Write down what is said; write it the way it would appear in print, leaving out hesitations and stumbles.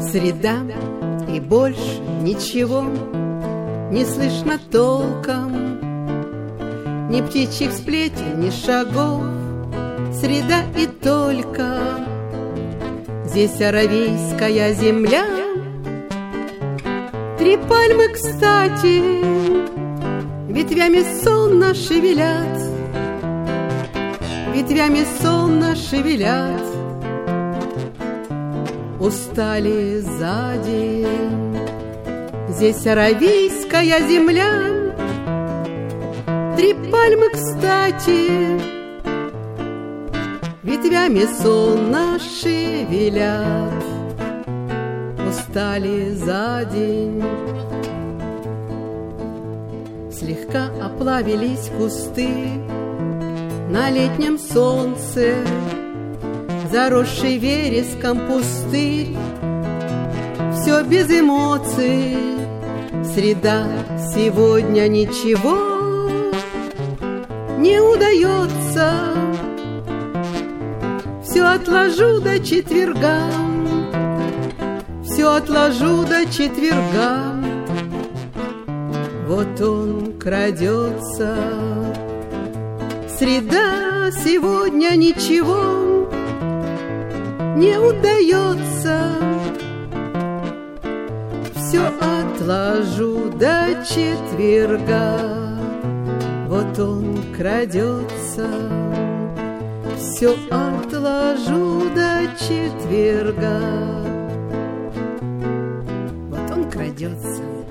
Среда, и больше ничего не слышно толком, ни птичьих сплетен, ни шагов. Среда и только. Здесь аравийская земля. 3 пальмы, кстати, ветвями сонно шевелят, ветвями сонно шевелят. Устали за день. Здесь аравийская земля. 3 пальмы, кстати, ветвями сонно шевелят. Устали за день. Слегка оплавились кусты на летнем солнце, заросший вереском пустырь. Все без эмоций. Среда, сегодня ничего не удается. Все отложу до четверга, все отложу до четверга. Вот он крадется. Среда, сегодня ничего не удается. Все отложу до четверга. Вот он крадется. Все отложу до четверга. Вот он крадется.